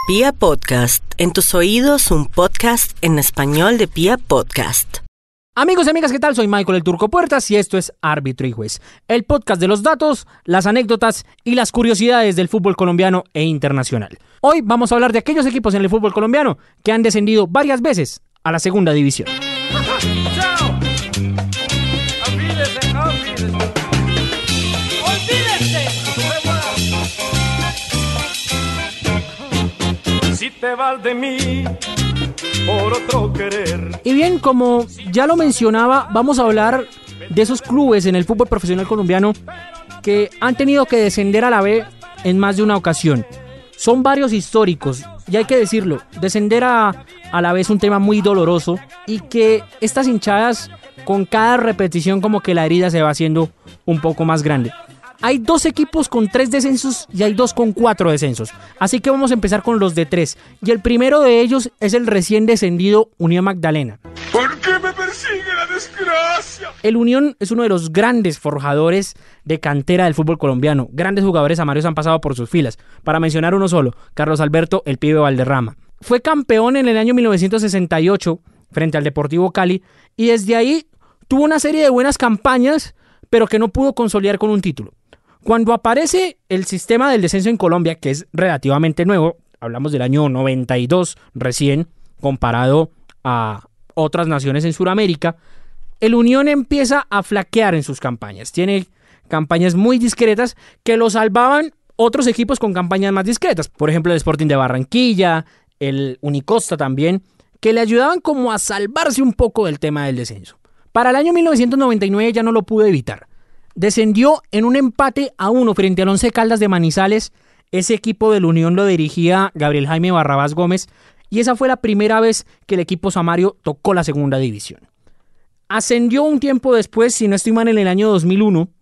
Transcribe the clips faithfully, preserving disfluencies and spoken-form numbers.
Pia Podcast, en tus oídos un podcast en español de Pia Podcast. Amigos y amigas, ¿qué tal? Soy Michael el Turco Puertas y esto es Árbitro y Juez, el podcast de los datos, las anécdotas y las curiosidades del fútbol colombiano e internacional. Hoy vamos a hablar de aquellos equipos en el fútbol colombiano que han descendido varias veces a la segunda división. Si te vas de mí por otro querer. Y bien, como ya lo mencionaba, vamos a hablar de esos clubes en el fútbol profesional colombiano que han tenido que descender a la B en más de una ocasión. Son varios históricos, y hay que decirlo, descender a, a la B es un tema muy doloroso y que estas hinchadas, con cada repetición, como que la herida se va haciendo un poco más grande. Hay dos equipos con tres descensos y hay dos con cuatro descensos. Así que vamos a empezar con los de tres. Y el primero de ellos es el recién descendido Unión Magdalena. ¿Por qué me persigue la desgracia? El Unión es uno de los grandes forjadores de cantera del fútbol colombiano. Grandes jugadores amarios han pasado por sus filas. Para mencionar uno solo, Carlos Alberto, el Pibe Valderrama. Fue campeón en el año mil novecientos sesenta y ocho frente al Deportivo Cali. Y desde ahí tuvo una serie de buenas campañas, pero que no pudo consolidar con un título. Cuando aparece el sistema del descenso en Colombia, que es relativamente nuevo, hablamos del año noventa y dos recién, comparado a otras naciones en Sudamérica, el Unión empieza a flaquear en sus campañas. Tiene campañas muy discretas que lo salvaban otros equipos con campañas más discretas. Por ejemplo, el Sporting de Barranquilla, el Unicosta también, que le ayudaban como a salvarse un poco del tema del descenso. Para el año mil novecientos noventa y nueve ya no lo pudo evitar. Descendió en un empate a uno frente al Once Caldas de Manizales. Ese equipo del Unión lo dirigía Gabriel Jaime Barrabás Gómez y esa fue la primera vez que el equipo samario tocó la segunda división. Ascendió un tiempo después, si no estoy mal, en el año dos mil uno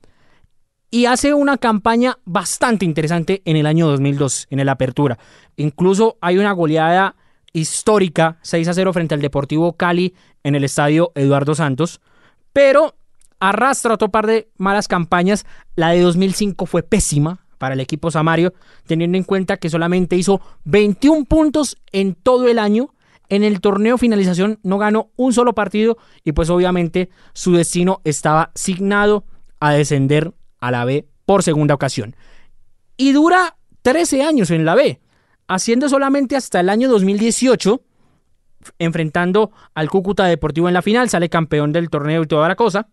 y hace una campaña bastante interesante en el año dos mil dos, en el Apertura. Incluso hay una goleada histórica, seis a cero frente al Deportivo Cali en el estadio Eduardo Santos, pero arrastra otro par de malas campañas. La de dos mil cinco fue pésima para el equipo samario, teniendo en cuenta que solamente hizo veintiún puntos en todo el año. En el torneo finalización no ganó un solo partido y pues obviamente su destino estaba signado a descender a la B por segunda ocasión. Y dura trece años en la B, haciendo solamente hasta el año dos mil dieciocho, enfrentando al Cúcuta Deportivo en la final, sale campeón del torneo y toda la cosa.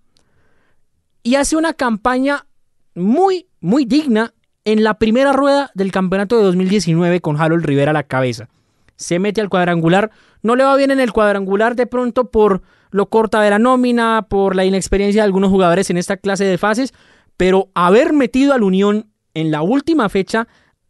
Y hace una campaña muy, muy digna en la primera rueda del campeonato de dos mil diecinueve con Harold Rivera a la cabeza. Se mete al cuadrangular, no le va bien en el cuadrangular de pronto por lo corta de la nómina, por la inexperiencia de algunos jugadores en esta clase de fases, pero haber metido al Unión en la última fecha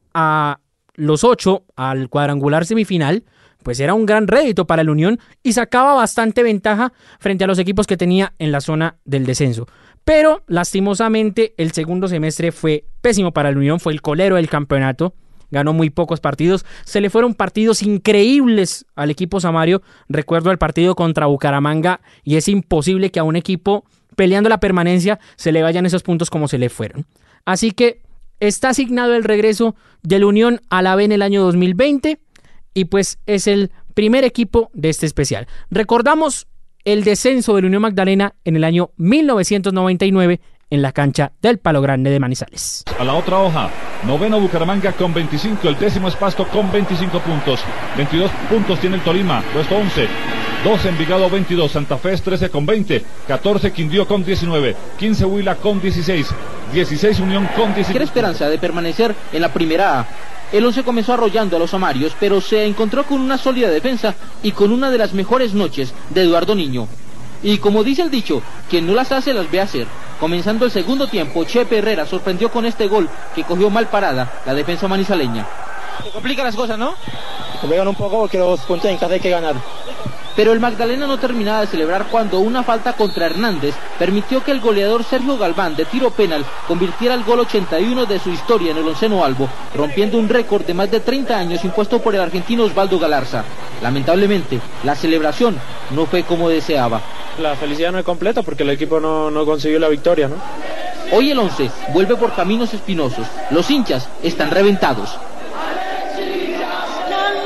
a los ocho al cuadrangular semifinal, pues era un gran rédito para el Unión y sacaba bastante ventaja frente a los equipos que tenía en la zona del descenso. Pero lastimosamente el segundo semestre fue pésimo para el Unión, fue el colero del campeonato, ganó muy pocos partidos, se le fueron partidos increíbles al equipo samario. Recuerdo el partido contra Bucaramanga y es imposible que a un equipo peleando la permanencia se le vayan esos puntos como se le fueron. Así que está asignado el regreso del Unión a la B en el año dos mil veinte y pues es el primer equipo de este especial. Recordamos el descenso del Unión Magdalena en el año mil novecientos noventa y nueve en la cancha del Palo Grande de Manizales. A la otra hoja, noveno Bucaramanga con veinticinco, el décimo es Pasto con veinticinco puntos, veintidós puntos tiene el Tolima, puesto once, doce Envigado veintidós, Santa Fe es trece con veinte, catorce Quindío con diecinueve, quince Huila con dieciséis, dieciséis Unión con diecinueve. Tiene esperanza de permanecer en la primera A. El once comenzó arrollando a los samarios, pero se encontró con una sólida defensa y con una de las mejores noches de Eduardo Niño. Y como dice el dicho, quien no las hace las ve hacer. Comenzando el segundo tiempo, Chepe Herrera sorprendió con este gol que cogió mal parada la defensa manizaleña. Se complican las cosas, ¿no? Se complican un poco porque los puntos en casa hay que ganar. Pero el Magdalena no terminaba de celebrar cuando una falta contra Hernández permitió que el goleador Sergio Galván de tiro penal convirtiera el gol ochenta y uno de su historia en el onceno Albo, rompiendo un récord de más de treinta años impuesto por el argentino Osvaldo Galarza. Lamentablemente, la celebración no fue como deseaba. La felicidad no es completa porque el equipo no, no consiguió la victoria, ¿no? Hoy el once vuelve por caminos espinosos. Los hinchas están reventados. No,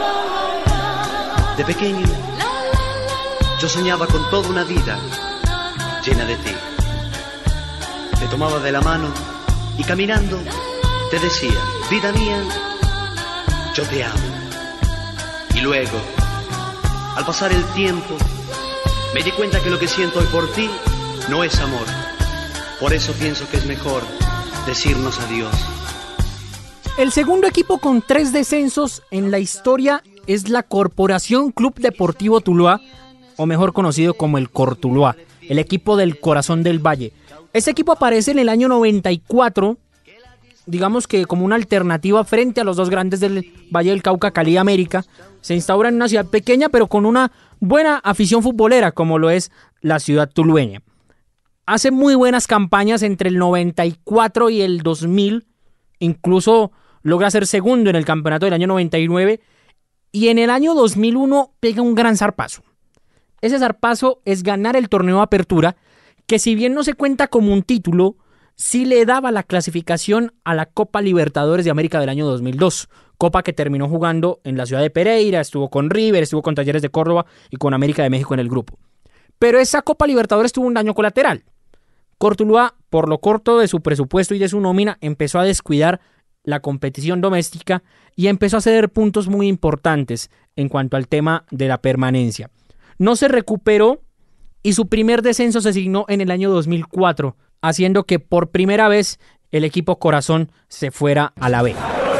De pequeño, yo soñaba con toda una vida llena de ti. Te tomaba de la mano y caminando te decía, vida mía, yo te amo. Y luego, al pasar el tiempo, me di cuenta que lo que siento hoy por ti no es amor. Por eso pienso que es mejor decirnos adiós. El segundo equipo con tres descensos en la historia es la Corporación Club Deportivo Tuluá, o mejor conocido como el Cortuluá, el equipo del Corazón del Valle. Este equipo aparece en el año noventa y cuatro, digamos que como una alternativa frente a los dos grandes del Valle del Cauca, Cali y América. Se instaura en una ciudad pequeña, pero con una buena afición futbolera, como lo es la ciudad tulueña. Hace muy buenas campañas entre el noventa y cuatro y el dos mil, incluso logra ser segundo en el campeonato del año noventa y nueve, y en el año dos mil uno pega un gran zarpazo. Ese zarpazo es ganar el torneo de apertura, que si bien no se cuenta como un título, sí le daba la clasificación a la Copa Libertadores de América del año dos mil dos, copa que terminó jugando en la ciudad de Pereira, estuvo con River, estuvo con Talleres de Córdoba y con América de México en el grupo. Pero esa Copa Libertadores tuvo un daño colateral. Cortuluá, por lo corto de su presupuesto y de su nómina, empezó a descuidar la competición doméstica y empezó a ceder puntos muy importantes en cuanto al tema de la permanencia. No se recuperó y su primer descenso se signó en el año dos mil cuatro, haciendo que por primera vez el equipo Corazón se fuera a la B.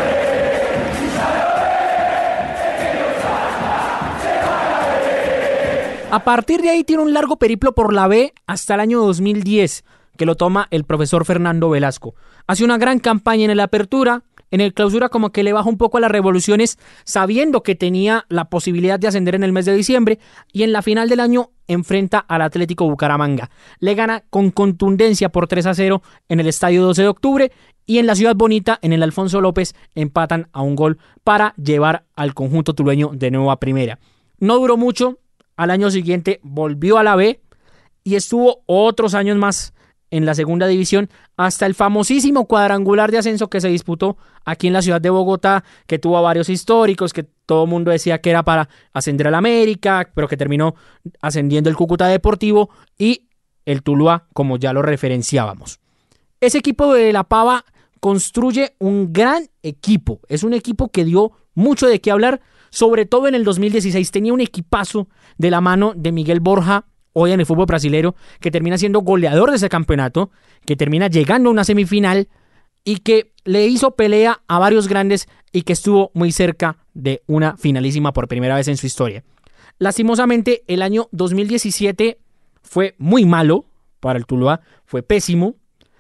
A partir de ahí tiene un largo periplo por la B hasta el año dos mil diez, que lo toma el profesor Fernando Velasco. Hace una gran campaña en el Apertura, en el Clausura como que le baja un poco a las revoluciones, sabiendo que tenía la posibilidad de ascender en el mes de diciembre, y en la final del año enfrenta al Atlético Bucaramanga. Le gana con contundencia por tres a cero en el Estadio doce de octubre, y en la Ciudad Bonita, en el Alfonso López, empatan a un gol para llevar al conjunto tulueño de nuevo a primera. No duró mucho, al año siguiente volvió a la B y estuvo otros años más en la segunda división, hasta el famosísimo cuadrangular de ascenso que se disputó aquí en la ciudad de Bogotá, que tuvo a varios históricos, que todo el mundo decía que era para ascender al América, pero que terminó ascendiendo el Cúcuta Deportivo y el Tuluá, como ya lo referenciábamos. Ese equipo de La Pava construye un gran equipo, es un equipo que dio mucho de qué hablar, sobre todo en el dos mil dieciséis. Tenía un equipazo de la mano de Miguel Borja, hoy en el fútbol brasilero, que termina siendo goleador de ese campeonato, que termina llegando a una semifinal y que le hizo pelea a varios grandes y que estuvo muy cerca de una finalísima por primera vez en su historia. Lastimosamente, el año dos mil diecisiete fue muy malo para el Tuluá, fue pésimo,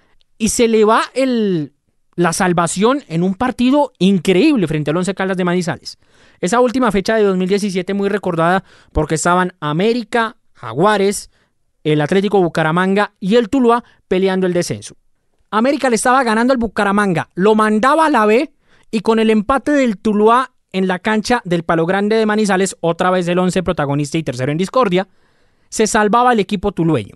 y se le va el, la salvación en un partido increíble frente al Once Caldas de Manizales. Esa última fecha de dos mil diecisiete muy recordada porque estaban América, Jaguares, el Atlético Bucaramanga y el Tuluá peleando el descenso. América le estaba ganando al Bucaramanga, lo mandaba a la B, y con el empate del Tuluá en la cancha del Palo Grande de Manizales, otra vez el once protagonista y tercero en discordia, se salvaba el equipo tulueño.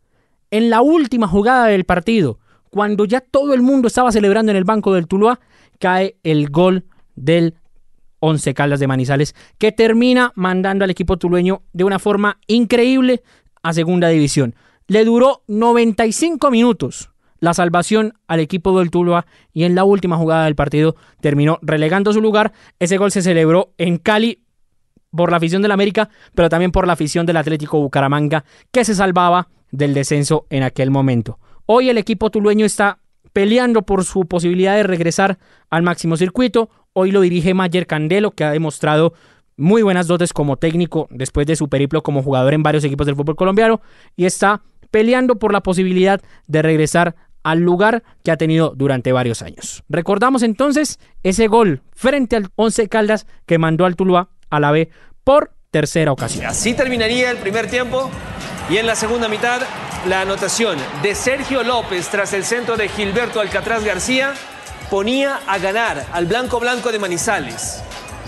En la última jugada del partido, cuando ya todo el mundo estaba celebrando en el banco del Tuluá, cae el gol del Once Caldas de Manizales, que termina mandando al equipo tulueño de una forma increíble a segunda división. Le duró noventa y cinco minutos la salvación al equipo del Tuluá, y en la última jugada del partido terminó relegando su lugar. Ese gol se celebró en Cali por la afición del América, pero también por la afición del Atlético Bucaramanga, que se salvaba del descenso en aquel momento. Hoy el equipo tulueño está peleando por su posibilidad de regresar al máximo circuito. Hoy lo dirige Mayer Candelo, que ha demostrado muy buenas dotes como técnico después de su periplo como jugador en varios equipos del fútbol colombiano, y está peleando por la posibilidad de regresar al lugar que ha tenido durante varios años. Recordamos entonces ese gol frente al Once Caldas que mandó al Tuluá a la B por tercera ocasión. Así terminaría el primer tiempo, y en la segunda mitad la anotación de Sergio López tras el centro de Gilberto Alcatraz García ponía a ganar al Blanco Blanco de Manizales.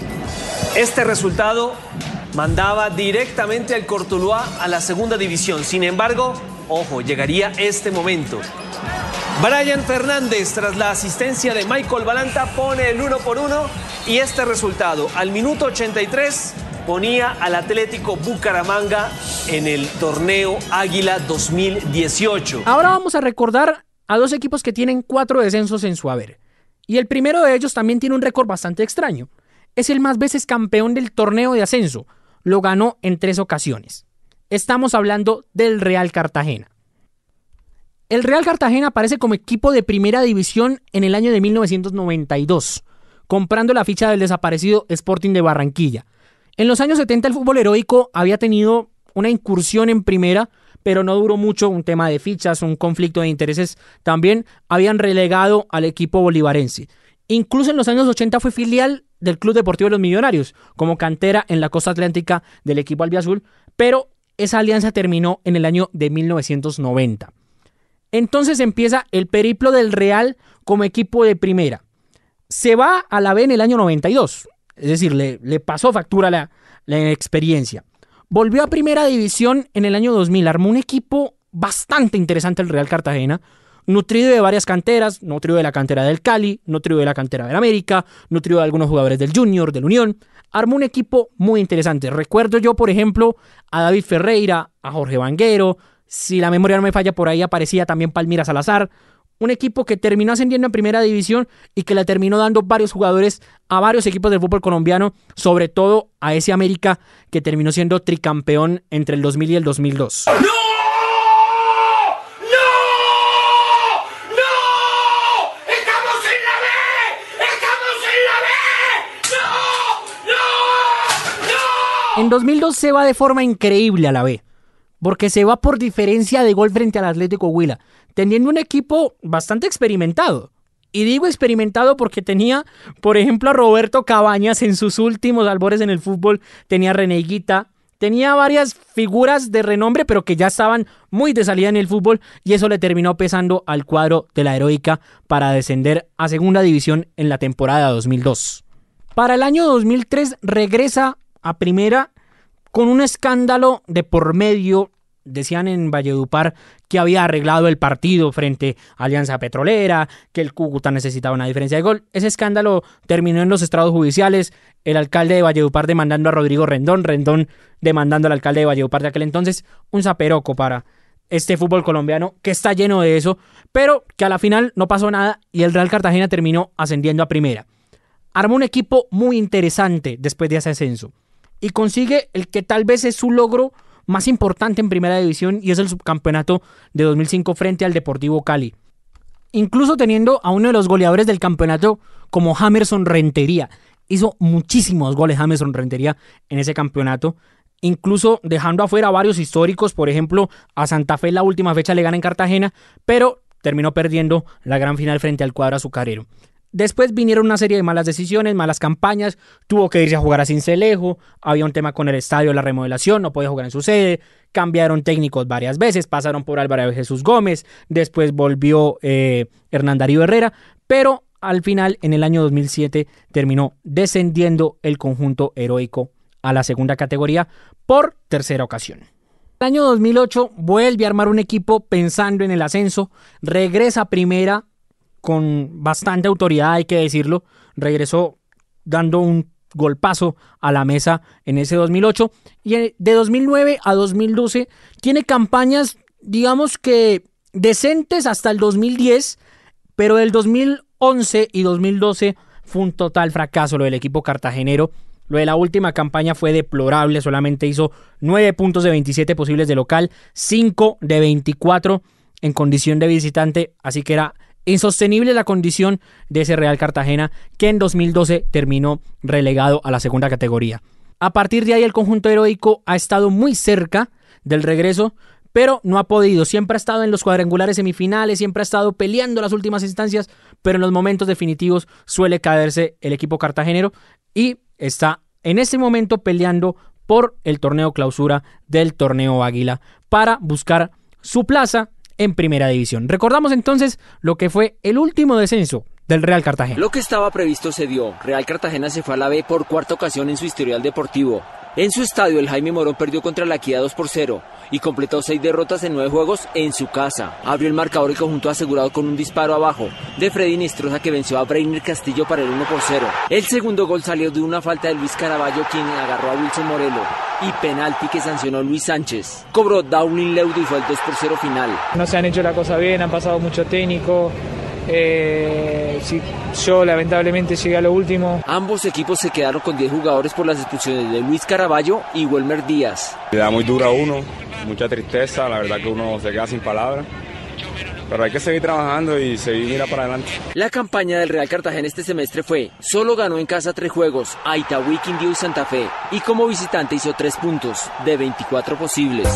Este resultado mandaba directamente al Cortuluá a la segunda división. Sin embargo, ojo, llegaría este momento. Brian Fernández, tras la asistencia de Michael Balanta, pone el uno por uno, y este resultado al minuto ochenta y tres ponía al Atlético Bucaramanga en el torneo Águila dos mil dieciocho. Ahora vamos a recordar a dos equipos que tienen cuatro descensos en su haber. Y el primero de ellos también tiene un récord bastante extraño. Es el más veces campeón del torneo de ascenso. Lo ganó en tres ocasiones. Estamos hablando del Real Cartagena. El Real Cartagena aparece como equipo de primera división en el año de mil novecientos noventa y dos, comprando la ficha del desaparecido Sporting de Barranquilla. En los años setenta el fútbol heroico había tenido una incursión en primera, pero no duró mucho, un tema de fichas, un conflicto de intereses. También habían relegado al equipo bolivarense. Incluso en los años ochenta fue filial del Club Deportivo de los Millonarios, como cantera en la costa atlántica del equipo albiazul, pero esa alianza terminó en el año de mil novecientos noventa. Entonces empieza el periplo del Real como equipo de primera. Se va a la B en el año noventa y dos, es decir, le, le pasó factura la, la experiencia. Volvió a primera división en el año dos mil, armó un equipo bastante interesante el Real Cartagena, nutrido de varias canteras, nutrido de la cantera del Cali, nutrido de la cantera del América, nutrido de algunos jugadores del Junior, del Unión. Armó un equipo muy interesante. Recuerdo yo, por ejemplo, a David Ferreira, a Jorge Vanguero. Si la memoria no me falla, por ahí aparecía también Palmira Salazar. Un equipo que terminó ascendiendo en primera división y que le terminó dando varios jugadores a varios equipos del fútbol colombiano, sobre todo a ese América que terminó siendo tricampeón entre el dos mil y el dos mil dos. ¡No! En dos mil dos se va de forma increíble a la B, porque se va por diferencia de gol frente al Atlético Huila, teniendo un equipo bastante experimentado. Y digo experimentado porque tenía, por ejemplo, a Roberto Cabañas en sus últimos albores en el fútbol, tenía a René Higuita, tenía varias figuras de renombre, pero que ya estaban muy de salida en el fútbol, y eso le terminó pesando al cuadro de la Heroica para descender a segunda división en la temporada dos mil dos. Para el año dos mil tres regresa a primera con un escándalo de por medio. Decían en Valledupar que había arreglado el partido frente a Alianza Petrolera, que el Cúcuta necesitaba una diferencia de gol. Ese escándalo terminó en los estrados judiciales, el alcalde de Valledupar demandando a Rodrigo Rendón, Rendón demandando al alcalde de Valledupar de aquel entonces. Un zaperoco para este fútbol colombiano que está lleno de eso, pero que a la final no pasó nada y el Real Cartagena terminó ascendiendo a primera. Armó un equipo muy interesante después de ese ascenso y consigue el que tal vez es su logro más importante en primera división, y es el subcampeonato de dos mil cinco frente al Deportivo Cali. Incluso teniendo a uno de los goleadores del campeonato como Jamerson Rentería. Hizo muchísimos goles Jamerson Rentería en ese campeonato, incluso dejando afuera a varios históricos. Por ejemplo, a Santa Fe en la última fecha le gana en Cartagena, pero terminó perdiendo la gran final frente al cuadro azucarero. Después vinieron una serie de malas decisiones, malas campañas, tuvo que irse a jugar a Sincelejo, había un tema con el estadio, la remodelación, no podía jugar en su sede, cambiaron técnicos varias veces, pasaron por Álvaro Jesús Gómez, después volvió eh, Hernán Darío Herrera, pero al final, en el año dos mil siete, terminó descendiendo el conjunto heroico a la segunda categoría por tercera ocasión. El año dos mil ocho vuelve a armar un equipo pensando en el ascenso, regresa a primera, con bastante autoridad, hay que decirlo, regresó dando un golpazo a la mesa en ese dos mil ocho, y de dos mil nueve a dos mil doce tiene campañas, digamos que decentes hasta el dos mil diez, pero del dos mil once y dos mil doce fue un total fracaso lo del equipo cartagenero. Lo de la última campaña fue deplorable, solamente hizo nueve puntos de veintisiete posibles de local, cinco de veinticuatro en condición de visitante, así que era insostenible la condición de ese Real Cartagena, que en dos mil doce terminó relegado a la segunda categoría. A partir de ahí el conjunto heroico ha estado muy cerca del regreso, pero no ha podido. Siempre ha estado en los cuadrangulares semifinales, siempre ha estado peleando las últimas instancias, pero en los momentos definitivos suele caerse el equipo cartagenero y está en este momento peleando por el torneo clausura del torneo Águila para buscar su plaza en primera división. Recordamos entonces lo que fue el último descenso del Real Cartagena. Lo que estaba previsto se dio. Real Cartagena se fue a la B por cuarta ocasión en su historial deportivo. En su estadio, el Jaime Morón perdió contra la Equidad dos por cero y completó seis derrotas en nueve juegos en su casa. Abrió el marcador y conjunto asegurado con un disparo abajo de Freddy Nistroza, que venció a Breiner Castillo para el uno por cero. El segundo gol salió de una falta de Luis Caraballo, quien agarró a Wilson Morelo, y penalti que sancionó Luis Sánchez. Cobró Downing Leudo y fue el dos por cero final. No se han hecho la cosa bien, han pasado mucho técnico. Eh, sí, yo lamentablemente llegué a lo último. Ambos equipos se quedaron con diez jugadores por las expulsiones de Luis Caraballo y Welmer Díaz. Le da muy dura a uno, mucha tristeza, la verdad que uno se queda sin palabras. Pero hay que seguir trabajando y seguir mira para adelante. La campaña del Real Cartagena este semestre fue: solo ganó en casa tres juegos, a Itagüí, Quindío y Santa Fe, y como visitante hizo tres puntos de veinticuatro posibles.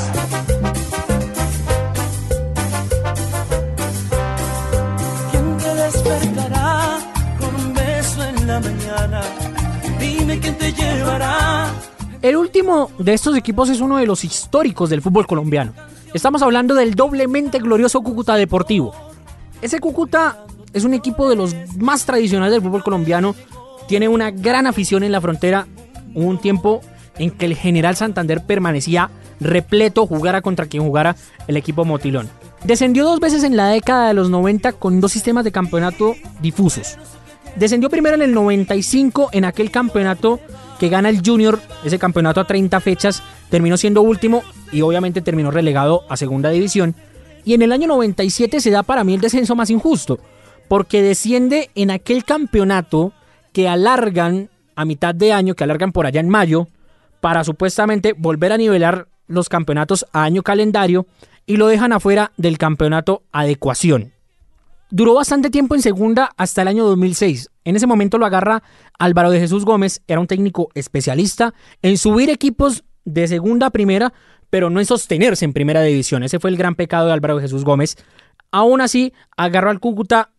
Despertará con un beso en la mañana. Dime quién te llevará. El último de estos equipos es uno de los históricos del fútbol colombiano. Estamos hablando del doblemente glorioso Cúcuta Deportivo. Ese Cúcuta es un equipo de los más tradicionales del fútbol colombiano. Tiene una gran afición en la frontera. Hubo un tiempo en que el General Santander permanecía repleto, jugara contra quien jugara el equipo motilón. Descendió dos veces en la década de los noventa con dos sistemas de campeonato difusos. Descendió primero en el noventa y cinco en aquel campeonato que gana el Junior, ese campeonato a treinta fechas, terminó siendo último y obviamente terminó relegado a segunda división. Y en el año noventa y siete se da para mí el descenso más injusto, porque desciende en aquel campeonato que alargan a mitad de año, que alargan por allá en mayo, para supuestamente volver a nivelar los campeonatos a año calendario, y lo dejan afuera del campeonato Adecuación. Duró bastante tiempo en segunda hasta el año dos mil seis. En ese momento lo agarra Álvaro de Jesús Gómez, era un técnico especialista en subir equipos de segunda a primera, pero no en sostenerse en primera división. Ese fue el gran pecado de Álvaro de Jesús Gómez. Aún así, agarró al Cúcuta,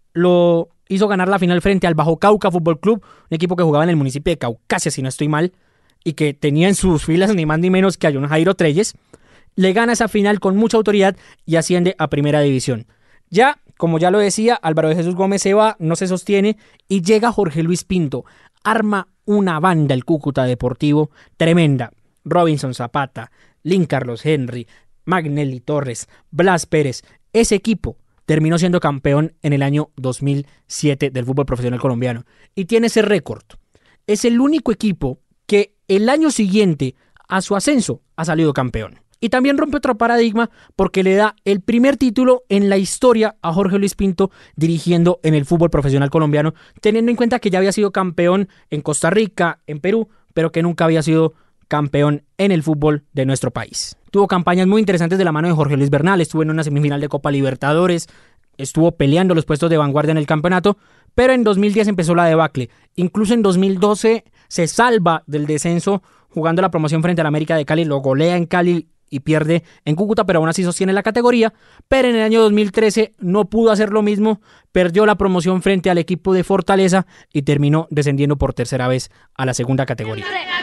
lo hizo ganar la final frente al Bajo Cauca Fútbol Club, un equipo que jugaba en el municipio de Caucasia, si no estoy mal, y que tenía en sus filas ni más ni menos que a John Jairo Treyes. Le gana esa final con mucha autoridad y asciende a primera división. Ya, como ya lo decía, Álvaro de Jesús Gómez se va, no se sostiene, y llega Jorge Luis Pinto. Arma una banda el Cúcuta Deportivo tremenda. Robinson Zapata, Lin Carlos Henry, Magnelli Torres, Blas Pérez. Ese equipo terminó siendo campeón en el año dos mil siete del fútbol profesional colombiano. Y tiene ese récord. Es el único equipo que el año siguiente a su ascenso ha salido campeón. Y también rompe otro paradigma porque le da el primer título en la historia a Jorge Luis Pinto dirigiendo en el fútbol profesional colombiano, teniendo en cuenta que ya había sido campeón en Costa Rica, en Perú, pero que nunca había sido campeón en el fútbol de nuestro país. Tuvo campañas muy interesantes de la mano de Jorge Luis Bernal, estuvo en una semifinal de Copa Libertadores, estuvo peleando los puestos de vanguardia en el campeonato, pero en dos mil diez empezó la debacle. Incluso en dos mil doce se salva del descenso jugando la promoción frente al América de Cali, lo golea en Cali y pierde en Cúcuta, pero aún así sostiene la categoría. Pero en el año dos mil trece no pudo hacer lo mismo, perdió la promoción frente al equipo de Fortaleza y terminó descendiendo por tercera vez a la segunda categoría.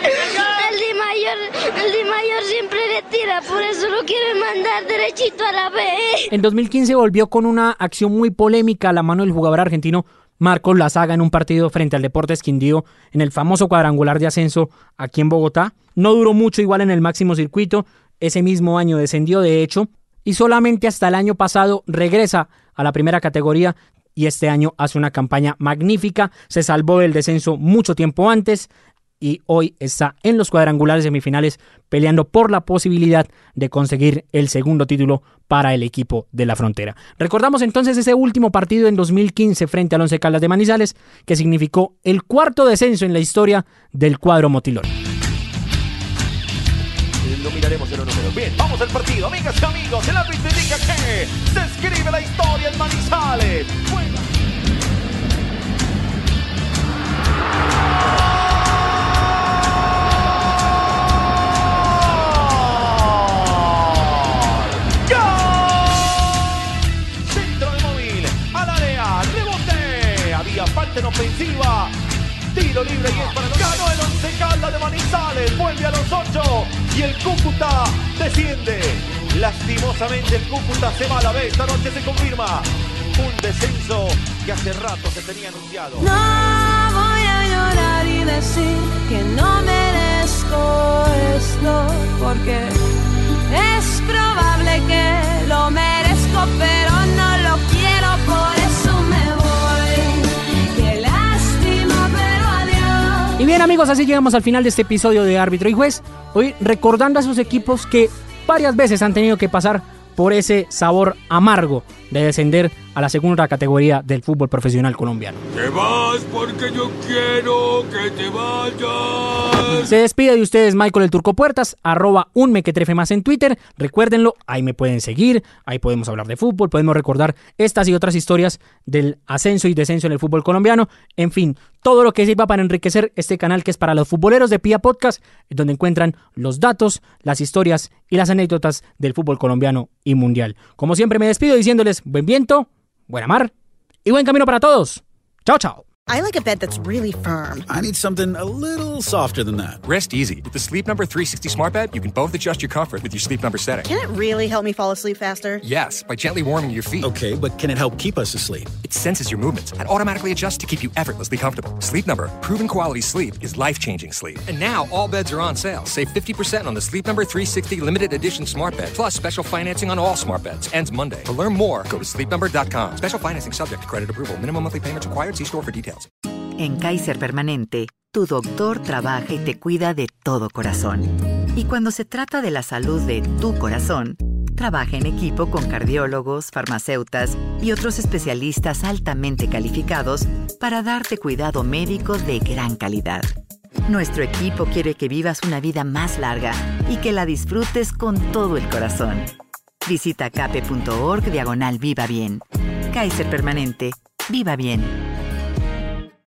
El Di Mayor, el Di Mayor siempre le tira, por eso lo quieren mandar derechito a la B. En dos mil quince volvió con una acción muy polémica a la mano del jugador argentino Marcos Lazaga en un partido frente al Deportes Quindío en el famoso cuadrangular de ascenso aquí en Bogotá. No duró mucho igual en el máximo circuito. Ese mismo año descendió, de hecho, y solamente hasta el año pasado regresa a la primera categoría y este año hace una campaña magnífica. Se salvó del descenso mucho tiempo antes y hoy está en los cuadrangulares semifinales peleando por la posibilidad de conseguir el segundo título para el equipo de la Frontera. Recordamos entonces ese último partido en dos mil quince frente al Once Caldas de Manizales, que significó el cuarto descenso en la historia del cuadro motilón. Lo miraremos en los números. Bien, vamos al partido, amigas y amigos. El árbitro indica que se escribe la historia en Manizales. Bueno. ¡Gol! Centro de móvil al área, rebote. Había falta en ofensiva. Tiro libre y es para los... Ganó el Once Caldas de Manizales, vuelve a los ocho y el Cúcuta desciende. Lastimosamente el Cúcuta se va a la B, esta noche se confirma un descenso que hace rato se tenía anunciado. No voy a llorar y decir que no merezco porque es probable que lo merezco, pero no lo quiero, por eso me voy. Qué lástima, pero adiós. Y bien, amigos, así llegamos al final de este episodio de Árbitro y Juez. Hoy recordando a esos equipos que varias veces han tenido que pasar por ese sabor amargo de descender a la segunda categoría del fútbol profesional colombiano. Te vas porque yo quiero que te vayas. Se despide de ustedes Michael el Turco Puertas, arroba un mequetrefe más en Twitter. Recuérdenlo, ahí me pueden seguir, ahí podemos hablar de fútbol, podemos recordar estas y otras historias del ascenso y descenso en el fútbol colombiano. En fin, todo lo que sirva para enriquecer este canal que es para los futboleros de Pía Podcast, donde encuentran los datos, las historias y las anécdotas del fútbol colombiano y mundial. Como siempre me despido diciéndoles buen viento, buena mar y buen camino para todos. Chao, chao. I like a bed that's really firm. I need something a little softer than that. Rest easy. With the Sleep Number three sixty Smart Bed, you can both adjust your comfort with your Sleep Number setting. Can it really help me fall asleep faster? Yes, by gently warming your feet. Okay, but can it help keep us asleep? It senses your movements and automatically adjusts to keep you effortlessly comfortable. Sleep Number, proven quality sleep is life-changing sleep. And now all beds are on sale. Save fifty percent on the Sleep Number three sixty Limited Edition Smart Bed, plus special financing on all smart beds. Ends Monday. To learn more, go to sleep number dot com. Special financing subject to credit approval. Minimum monthly payments required. See store for details. En Kaiser Permanente, tu doctor trabaja y te cuida de todo corazón. Y cuando se trata de la salud de tu corazón, trabaja en equipo con cardiólogos, farmacéutas y otros especialistas altamente calificados para darte cuidado médico de gran calidad. Nuestro equipo quiere que vivas una vida más larga y que la disfrutes con todo el corazón. Visita cape punto org diagonal Viva Bien. Kaiser Permanente. Viva bien.